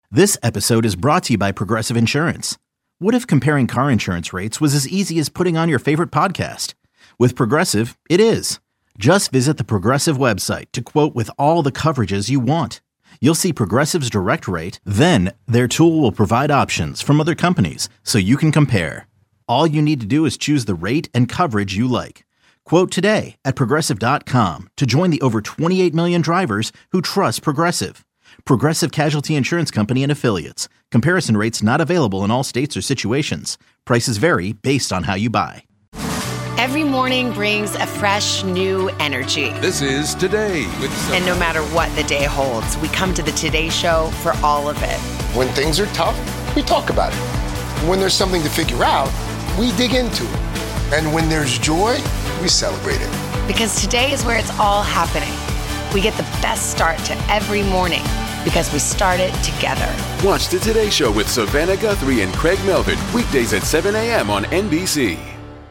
This episode is brought to you by Progressive Insurance. What if comparing car insurance rates was as easy as putting on your favorite podcast? With Progressive, it is. Just visit the Progressive website to quote with all the coverages you want. You'll see Progressive's direct rate, then their tool will provide options from other companies so you can compare. All you need to do is choose the rate and coverage you like. Quote today at Progressive.com to join the over 28 million drivers who trust Progressive. Progressive Casualty Insurance Company and Affiliates. Comparison rates not available in all states or situations. Prices vary based on how you buy. Every morning brings a fresh, new energy. This is Today with And no matter what the day holds, we come to the Today Show for all of it. When things are tough, we talk about it. When there's something to figure out, we dig into it. And when there's joy, we celebrate it. Because today is where it's all happening. We get the best start to every morning because we start it together. Watch the Today Show with Savannah Guthrie and Craig Melvin, weekdays at 7 a.m. on NBC.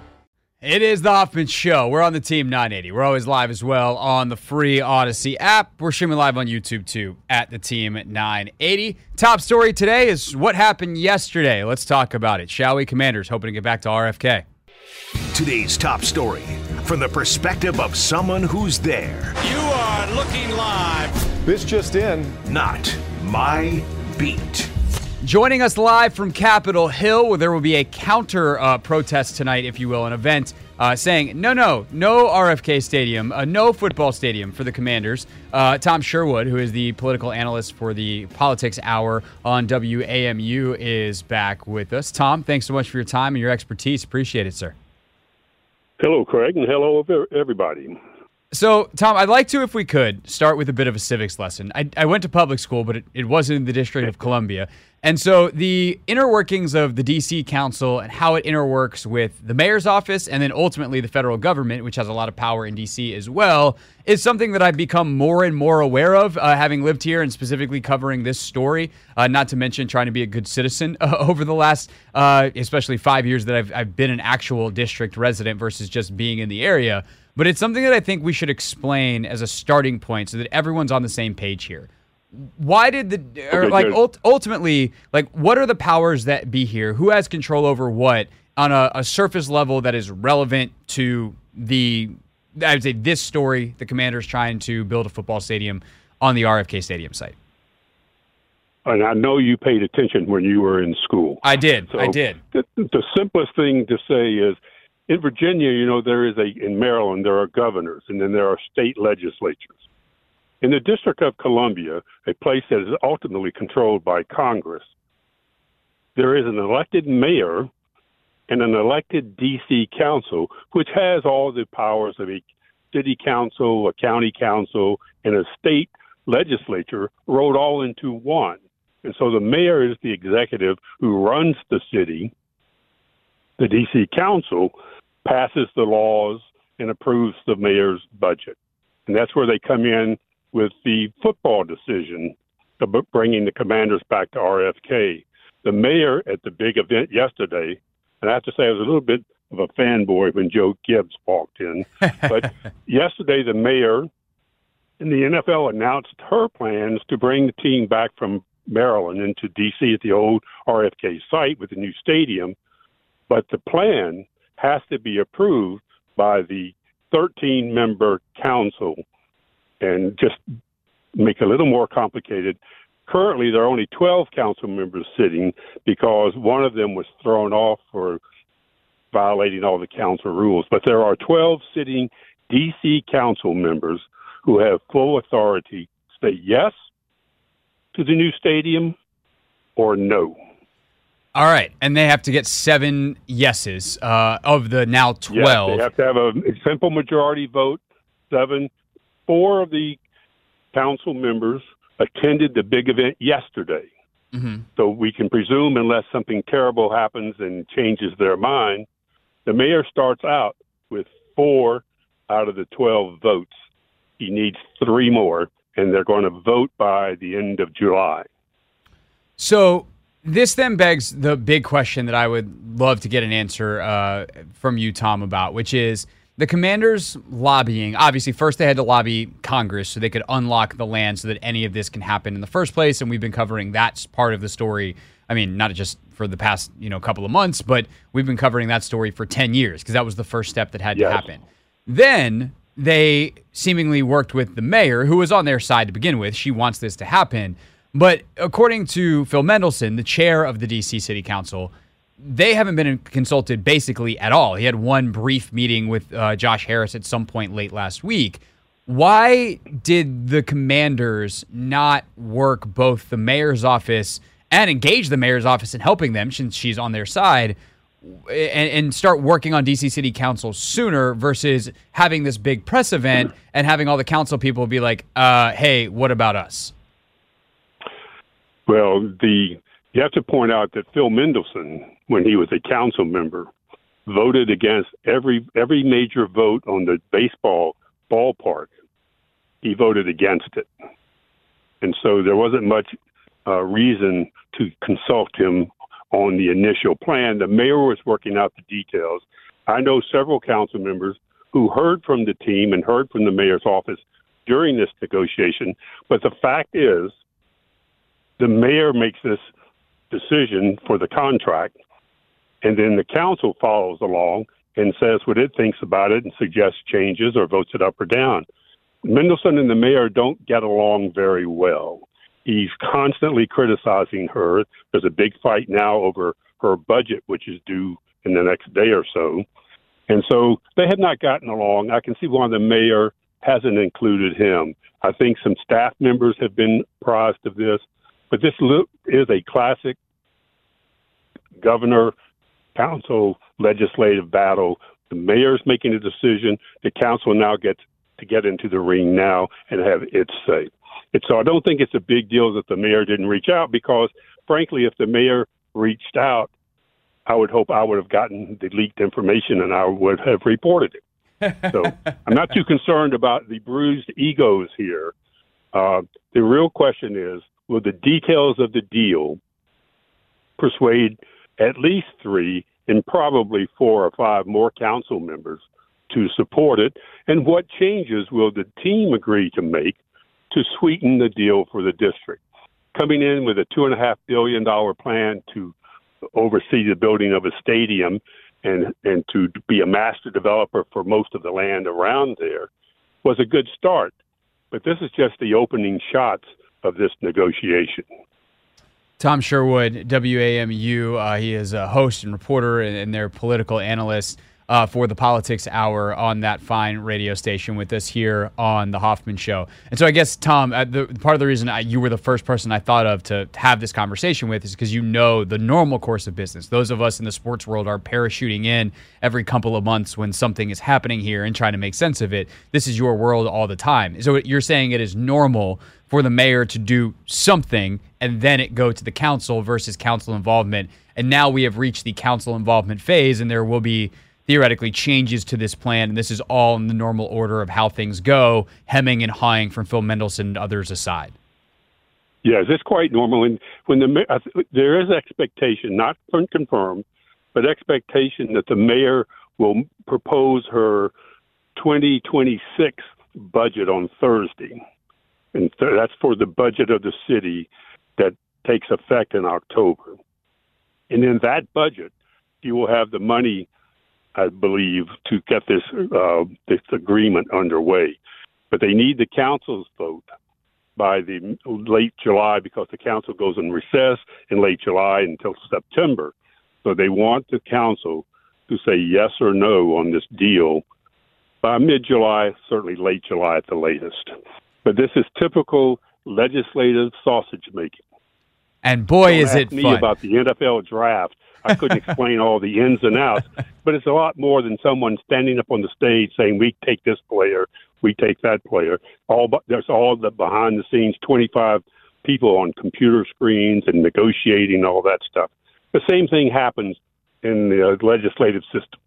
It is the Hoffman Show. We're on the Team 980. We're always live as well on the free Odyssey app. We're streaming live on YouTube too at the Team 980. Top story today is what happened yesterday. Let's talk about it, shall we? Commanders hoping to get back to RFK. Today's top story from the perspective of someone who's there. You are looking live. This just in, not my beat. Joining us live from Capitol Hill, where there will be a counter protest tonight, if you will, an event saying, no RFK Stadium, no football stadium for the Commanders. Tom Sherwood, who is the political analyst for the Politics Hour on WAMU, is back with us. Tom, thanks so much for your time and your expertise. Appreciate it, sir. Hello, Craig, and hello, everybody. So, Tom, I'd like to, if we could, start with a bit of a civics lesson. I went to public school, but it wasn't in the District of Columbia. And so the inner workings of the D.C. Council and how it interworks with the mayor's office and then ultimately the federal government, which has a lot of power in D.C. as well, is something that I've become more and more aware of, having lived here and specifically covering this story, not to mention trying to be a good citizen over the last, especially 5 years that I've been an actual district resident versus just being in the area. But it's something that I think we should explain as a starting point so that everyone's on the same page here. Why did ultimately, what are the powers that be here? Who has control over what on a surface level that is relevant to I would say this story, the Commanders trying to build a football stadium on the RFK Stadium site? And I know you paid attention when you were in school. I did. The simplest thing to say is, in Virginia, in Maryland, there are governors, and then there are state legislatures. In the District of Columbia, a place that is ultimately controlled by Congress, there is an elected mayor and an elected D.C. council, which has all the powers of a city council, a county council, and a state legislature rolled all into one. And so the mayor is the executive who runs the city. The D.C. council passes the laws and approves the mayor's budget. And that's where they come in with the football decision of bringing the Commanders back to RFK. The mayor at the big event yesterday, and I have to say I was a little bit of a fanboy when Joe Gibbs walked in, but yesterday the mayor and the NFL announced her plans to bring the team back from Maryland into D.C. at the old RFK site with the new stadium, but the plan has to be approved by the 13-member council. And just make it a little more complicated, currently there are only 12 council members sitting because one of them was thrown off for violating all the council rules. But there are 12 sitting D.C. council members who have full authority to say yes to the new stadium or no. All right, and they have to get 7 yeses of the now 12. Yes, they have to have a simple majority vote, 7. 4 of the council members attended the big event yesterday. Mm-hmm. So we can presume, unless something terrible happens and changes their mind, the mayor starts out with 4 out of the 12 votes. He needs 3 more, and they're going to vote by the end of July. So this then begs the big question that I would love to get an answer from you, Tom, about, which is, The Commanders lobbying, obviously, first they had to lobby Congress so they could unlock the land so that any of this can happen in the first place. And we've been covering that part of the story. I mean, not just for the past, couple of months, but we've been covering that story for 10 years because that was the first step that had to happen. Then they seemingly worked with the mayor, who was on their side to begin with. She wants this to happen. But according to Phil Mendelson, the chair of the D.C. City Council, they haven't been consulted basically at all. He had one brief meeting with Josh Harris at some point late last week. Why did the Commanders not work both the mayor's office and engage the mayor's office in helping them, since she's on their side, and start working on D.C. City Council sooner versus having this big press event and having all the council people be like, hey, what about us? Well, you have to point out that Phil Mendelson, when he was a council member, voted against every major vote on the baseball ballpark. He voted against it. And so there wasn't much reason to consult him on the initial plan. The mayor was working out the details. I know several council members who heard from the team and heard from the mayor's office during this negotiation. But the fact is, the mayor makes this decision for the contract, and then the council follows along and says what it thinks about it and suggests changes or votes it up or down. Mendelson and the mayor don't get along very well. He's constantly criticizing her. There's a big fight now over her budget, which is due in the next day or so. And so they have not gotten along. I can see why the mayor hasn't included him. I think some staff members have been apprised of this. But this is a classic governor-council legislative battle. The mayor's making a decision. The council now gets to get into the ring now and have its say. And so I don't think it's a big deal that the mayor didn't reach out because, frankly, if the mayor reached out, I would hope I would have gotten the leaked information and I would have reported it. So I'm not too concerned about the bruised egos here. The real question is, will the details of the deal persuade at least 3 and probably 4 or 5 more council members to support it? And what changes will the team agree to make to sweeten the deal for the district? Coming in with a $2.5 billion plan to oversee the building of a stadium and to be a master developer for most of the land around there was a good start. But this is just the opening shots of this negotiation. Tom Sherwood, WAMU, he is a host and reporter and their political analyst for the Politics Hour on that fine radio station with us here on The Hoffman Show. And so I guess, Tom, the part of the reason you were the first person I thought of to have this conversation with is because you know the normal course of business. Those of us in the sports world are parachuting in every couple of months when something is happening here and trying to make sense of it. This is your world all the time. So you're saying it is normal for the mayor to do something and then it go to the council versus council involvement. And now we have reached the council involvement phase and there will be theoretically changes to this plan, and this is all in the normal order of how things go, hemming and hawing from Phil Mendelson and others aside. Yes, it's quite normal. And when there is expectation, not confirmed, but expectation that the mayor will propose her 2026 budget on Thursday. And that's for the budget of the city that takes effect in October. And in that budget, you will have the money, I believe, to get this agreement underway. But they need the council's vote by the late July because the council goes in recess in late July until September. So they want the council to say yes or no on this deal by mid-July, certainly late July at the latest. But this is typical legislative sausage making. And boy, is it fun. fun. About the NFL draft. I couldn't explain all the ins and outs, but it's a lot more than someone standing up on the stage saying, we take this player, we take that player. There's all the behind the scenes, 25 people on computer screens and negotiating all that stuff. The same thing happens in the legislative system.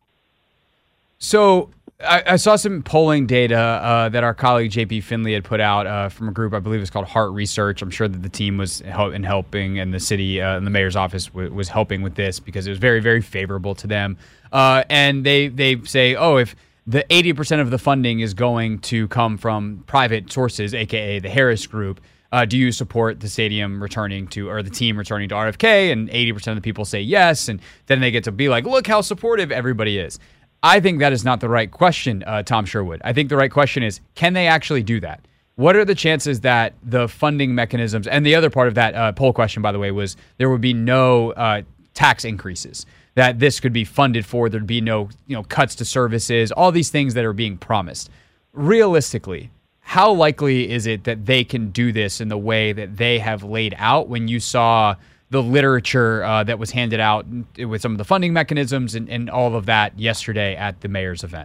So I saw some polling data that our colleague JP Finley had put out from a group, I believe it's called Heart Research. I'm sure that the team was helping, and the city and the mayor's office was helping with this because it was very, very favorable to them. And they say, if the 80% of the funding is going to come from private sources, aka the Harris Group. Do you support the stadium returning to, or the team returning to RFK? And 80% of the people say yes, and then they get to be like, look how supportive everybody is. I think that is not the right question, Tom Sherwood. I think the right question is, can they actually do that? What are the chances that the funding mechanisms, and the other part of that poll question, by the way, was there would be no tax increases, that this could be funded for, there'd be no cuts to services, all these things that are being promised. Realistically, how likely is it that they can do this in the way that they have laid out when you saw the literature that was handed out with some of the funding mechanisms and all of that yesterday at the mayor's event?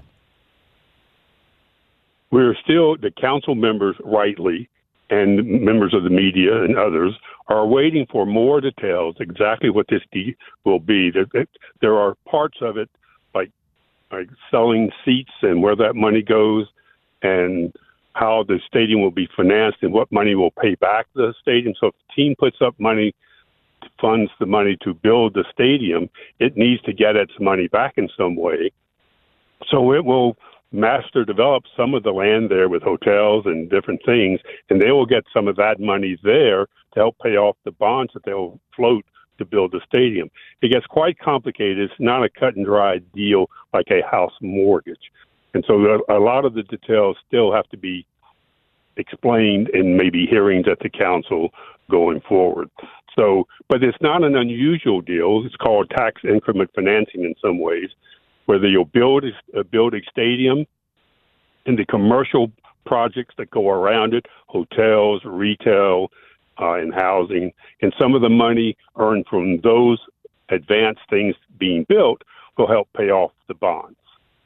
We're still, the council members rightly, and members of the media and others are waiting for more details, exactly what this will be. There are parts of it, like selling seats and where that money goes, and how the stadium will be financed and what money will pay back the stadium. So if the team puts up money, funds the money to build the stadium, it needs to get its money back in some way. So it will master develop some of the land there with hotels and different things, and they will get some of that money there to help pay off the bonds that they'll float to build the stadium. It gets quite complicated. It's not a cut and dry deal like a house mortgage. And so a lot of the details still have to be explained in maybe hearings at the council going forward. So, but it's not an unusual deal. It's called tax increment financing in some ways, whether you'll build a stadium and the commercial projects that go around it, hotels, retail, and housing, and some of the money earned from those advanced things being built will help pay off the bonds.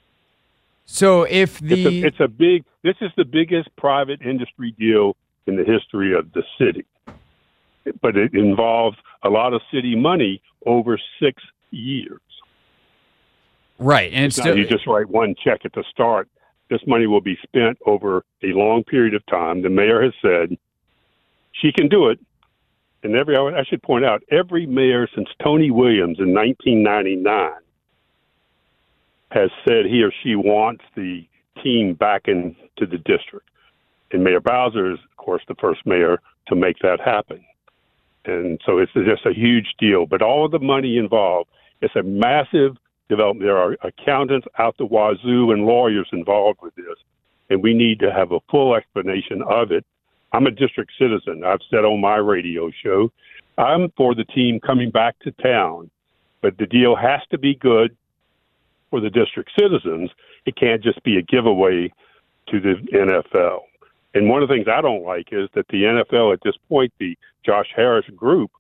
So if this is the biggest private industry deal in the history of the city, but it involves a lot of city money over 6 years. Right, and it's still, you just write one check at the start. This money will be spent over a long period of time. The mayor has said she can do it. And I should point out, every mayor since Tony Williams in 1999 has said he or she wants the team back into the district. And Mayor Bowser is, of course, the first mayor to make that happen. And so it's just a huge deal. But all of the money involved, it's a massive development. There are accountants out the wazoo and lawyers involved with this, and we need to have a full explanation of it. I'm a district citizen. I've said on my radio show, I'm for the team coming back to town, but the deal has to be good for the district citizens. It can't just be a giveaway to the NFL. And one of the things I don't like is that the NFL at this point, the Josh Harris group,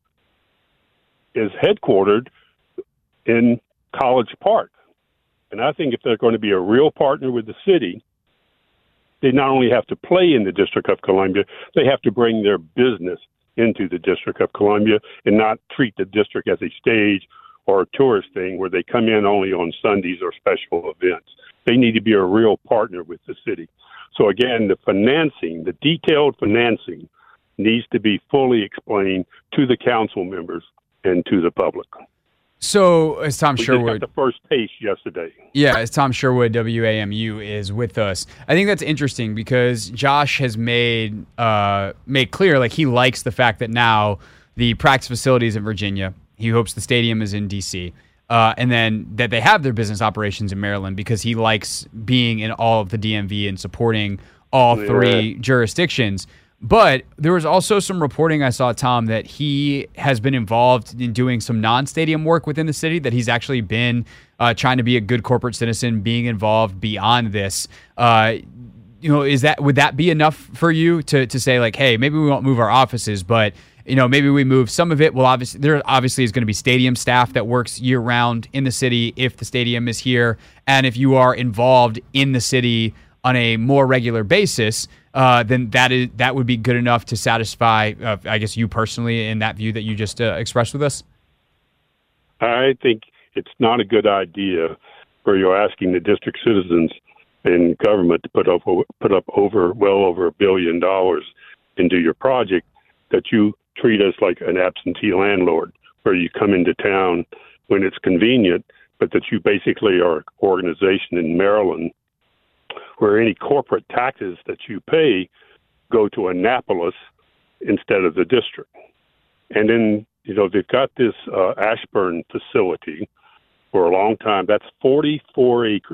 is headquartered in College Park. And I think if they're going to be a real partner with the city, they not only have to play in the District of Columbia, they have to bring their business into the District of Columbia and not treat the district as a stage or a tourist thing where they come in only on Sundays or special events. They need to be a real partner with the city. So again, the financing, the detailed financing, needs to be fully explained to the council members and to the public. So, as Tom Sherwood, we got the first taste yesterday. Yeah, as Tom Sherwood, WAMU, is with us. I think that's interesting because Josh has made clear, like, he likes the fact that now the practice facilities in Virginia, he hopes the stadium is in D.C., and then that they have their business operations in Maryland because he likes being in all of the DMV and supporting all three jurisdictions. But there was also some reporting I saw, Tom, that he has been involved in doing some non-stadium work within the city, that he's actually been trying to be a good corporate citizen, being involved beyond this. Would that be enough for you to say, like, hey, maybe we won't move our offices, but maybe we move some of it? Well, there obviously is going to be stadium staff that works year-round in the city if the stadium is here. And if you are involved in the city on a more regular basis, then that would be good enough to satisfy, I guess, you personally in that view that you just expressed with us? I think it's not a good idea where you're asking the district citizens in government to put up well over $1 billion into your project, that you treat us like an absentee landlord, where you come into town when it's convenient, but that you basically are an organization in Maryland where any corporate taxes that you pay go to Annapolis instead of the district. And then, they've got this Ashburn facility for a long time. That's 44 acres.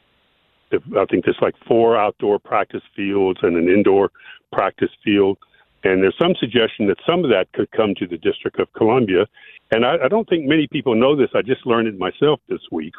I think there's like 4 outdoor practice fields and an indoor practice field. And there's some suggestion that some of that could come to the District of Columbia. And I don't think many people know this. I just learned it myself this week,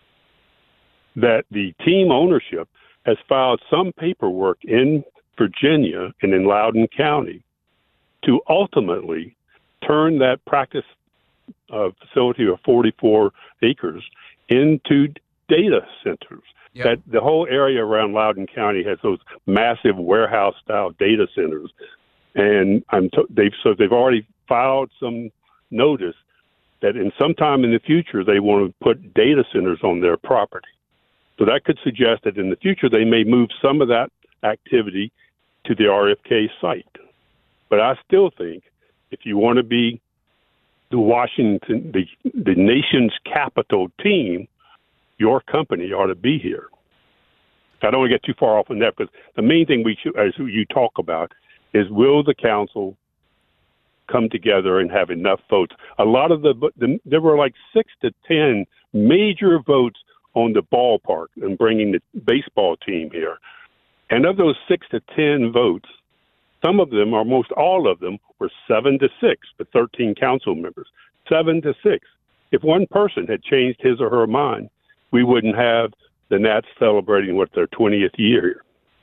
that the team ownership has filed some paperwork in Virginia and in Loudoun County to ultimately turn that practice facility of 44 acres into data centers. Yep. That the whole area around Loudoun County has those massive warehouse-style data centers, and they've already filed some notice that in some time in the future they want to put data centers on their property. So that could suggest that in the future they may move some of that activity to the RFK site. But I still think if you want to be the Washington, the nation's capital team, your company ought to be here. I don't want to get too far off on that, because the main thing we should, as you talk about, is will the council come together and have enough votes? A lot of there were like 6 to 10 major votes on the ballpark and bringing the baseball team here. And of those 6 to 10 votes, some of them, or most all of them, were 7-6 for 13 council members. 7-6. If one person had changed his or her mind, we wouldn't have the Nats celebrating their 20th year here.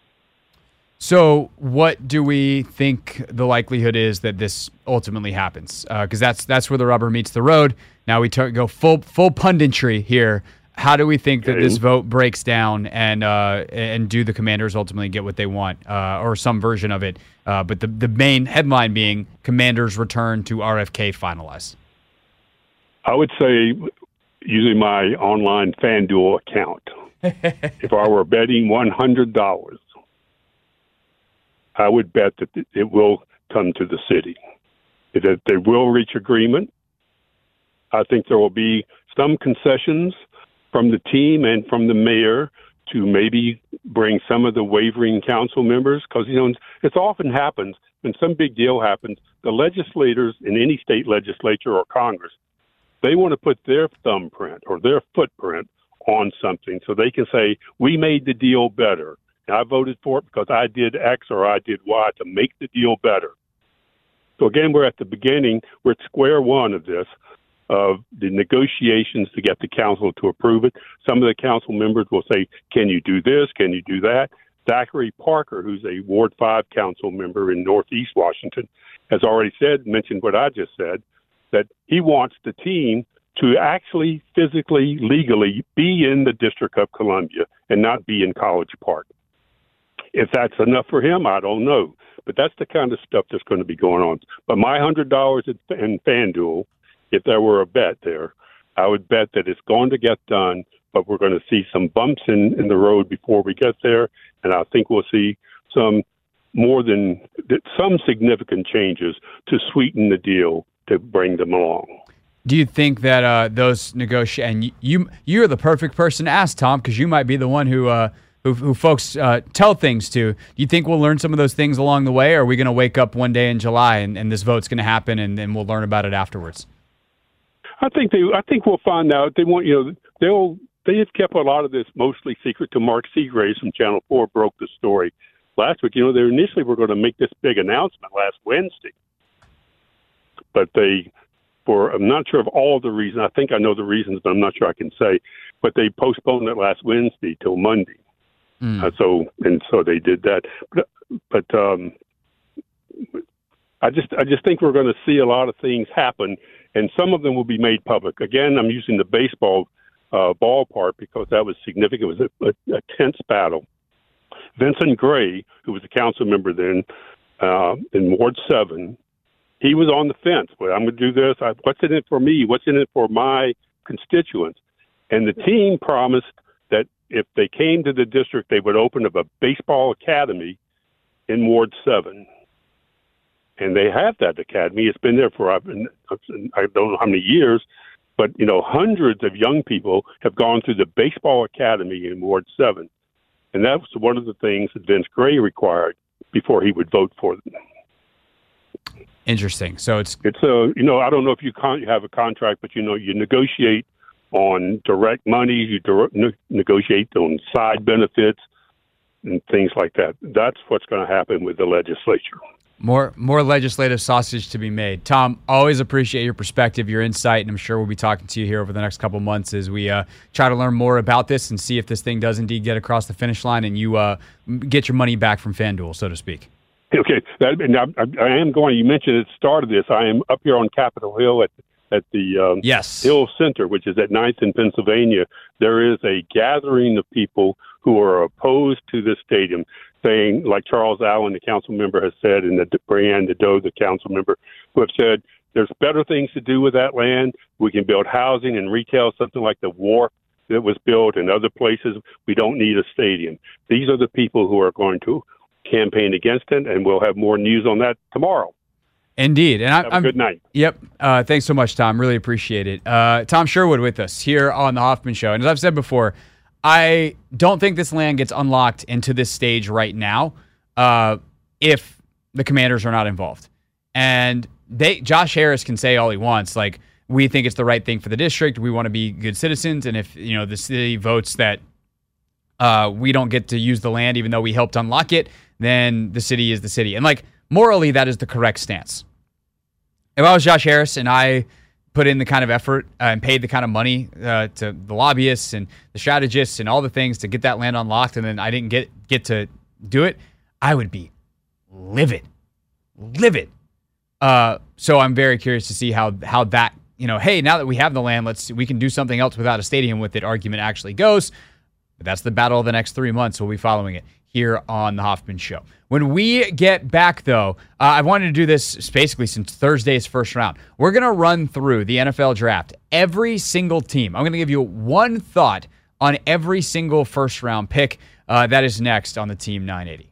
So what do we think the likelihood is that this ultimately happens? Because that's where the rubber meets the road. Now we go full punditry here. How do we think that this vote breaks down, and do the Commanders ultimately get what they want, or some version of it? But the main headline being Commanders return to RFK finalize. I would say using my online FanDuel account, if I were betting $100, I would bet that it will come to the city, that they will reach agreement. I think there will be some concessions from the team and from the mayor to maybe bring some of the wavering council members, because, it often happens when some big deal happens, the legislators in any state legislature or Congress, they want to put their thumbprint or their footprint on something so they can say, we made the deal better. And I voted for it because I did X or I did Y to make the deal better. So again, we're at the beginning. We're at square one of this, of the negotiations to get the council to approve it. Some of the council members will say, can you do this? Can you do that? Zachary Parker, who's a Ward 5 council member in Northeast Washington, has already mentioned what I just said, that he wants the team to actually physically, legally be in the District of Columbia and not be in College Park. If that's enough for him, I don't know. But that's the kind of stuff that's going to be going on. But my $100 in FanDuel, if there were a bet there, I would bet that it's going to get done, but we're going to see some bumps in the road before we get there. And I think we'll see some significant changes to sweeten the deal to bring them along. Do you think that those and you're the perfect person to ask, Tom, because you might be the one who folks tell things to. Do you think we'll learn some of those things along the way, or are we going to wake up one day in July and this vote's going to happen and we'll learn about it afterwards? I think we'll find out. They've kept a lot of this mostly secret. To Mark Seagraves from Channel 4 broke the story last week. They initially were going to make this big announcement last Wednesday, but I'm not sure of all the reasons. I think I know the reasons, but I'm not sure I can say. But they postponed it last Wednesday till Monday. So they did that. But I just think we're going to see a lot of things happen, and some of them will be made public. Again, I'm using the baseball ballpark because that was significant. It was a tense battle. Vincent Gray, who was a council member then in Ward 7, he was on the fence. Well, I'm going to do this. What's in it for me? What's in it for my constituents? And the team promised that if they came to the district, they would open up a baseball academy in Ward 7. And they have that academy. It's been there for, I don't know how many years, but, hundreds of young people have gone through the baseball academy in Ward 7. And that was one of the things that Vince Gray required before he would vote for them. Interesting. So it's I don't know if you have a contract, but you negotiate on direct money, you negotiate on side benefits and things like that. That's what's going to happen with the legislature. More legislative sausage to be made. Tom, always appreciate your perspective, your insight, and I'm sure we'll be talking to you here over the next couple months as we try to learn more about this and see if this thing does indeed get across the finish line and you get your money back from FanDuel, so to speak. Okay. I am going, you mentioned at the start of this, I am up here on Capitol Hill at the Hill Center, which is at 9th in Pennsylvania. There is a gathering of people who are opposed to this stadium, saying, like Charles Allen, the council member, has said, and Brianne Nadeau, the council member, who have said, there's better things to do with that land. We can build housing and retail, something like the wharf that was built in other places. We don't need a stadium. These are the people who are going to campaign against it, and we'll have more news on that tomorrow. Indeed. And have a good night. Yep. Thanks so much, Tom. Really appreciate it. Tom Sherwood with us here on The Hoffman Show. And as I've said before, I don't think this land gets unlocked into this stage right now if the Commanders are not involved. And Josh Harris can say all he wants, like, we think it's the right thing for the district. We want to be good citizens. And if the city votes that we don't get to use the land even though we helped unlock it, then the city is the city. And, like, morally, that is the correct stance. If I was Josh Harris and I put in the kind of effort and paid the kind of money to the lobbyists and the strategists and all the things to get that land unlocked, and then I didn't get to do it, I would be livid. So I'm very curious to see how that, hey, now that we have the land, we can do something else without a stadium with it argument actually goes. But that's the battle of the next 3 months. We'll be following it here on The Hoffman Show. When we get back, though, I wanted to do this basically since Thursday's first round. We're going to run through the NFL draft, every single team. I'm going to give you one thought on every single first-round pick. That is next on the Team 980.